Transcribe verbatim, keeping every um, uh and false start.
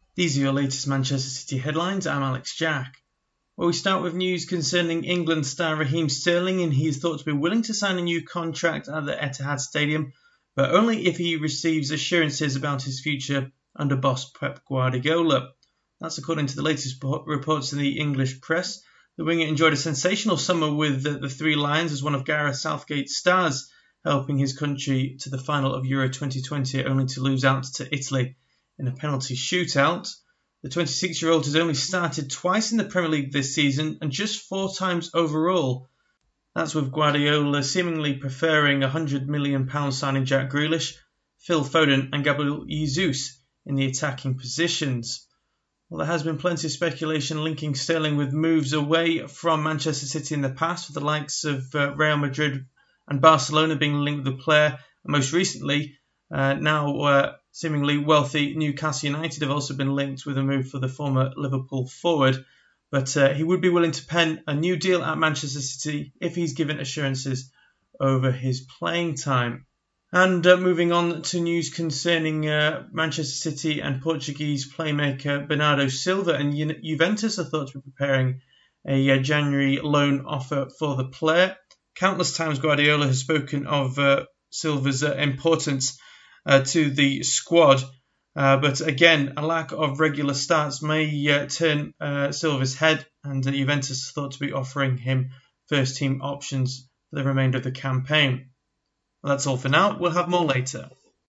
These are your latest Manchester City headlines. I'm Alex Jack. Well, we start with news concerning England star Raheem Sterling, and he is thought to be willing to sign a new contract at the Etihad Stadium, but only if he receives assurances about his future under boss Pep Guardiola. That's according to the latest reports in the English press. The winger enjoyed a sensational summer with the, the Three Lions as one of Gareth Southgate's stars, helping his country to the final of Euro twenty twenty, only to lose out to Italy in a penalty shootout. The twenty-six-year-old has only started twice in the Premier League this season and just four times overall. That's with Guardiola seemingly preferring one hundred million pounds signing Jack Grealish, Phil Foden and Gabriel Jesus in the attacking positions. Well, there has been plenty of speculation linking Sterling with moves away from Manchester City in the past, with the likes of uh, Real Madrid and Barcelona being linked with the player. And most recently, uh, now uh, seemingly wealthy Newcastle United have also been linked with a move for the former Liverpool forward. But uh, he would be willing to pen a new deal at Manchester City if he's given assurances over his playing time. And uh, moving on to news concerning uh, Manchester City and Portuguese playmaker Bernardo Silva, and Ju- Juventus are thought to be preparing a uh, January loan offer for the player. Countless times Guardiola has spoken of uh, Silva's uh, importance uh, to the squad, uh, but again, a lack of regular starts may uh, turn uh, Silva's head, and uh, Juventus is thought to be offering him first team options for the remainder of the campaign. Well, that's all for now. We'll have more later.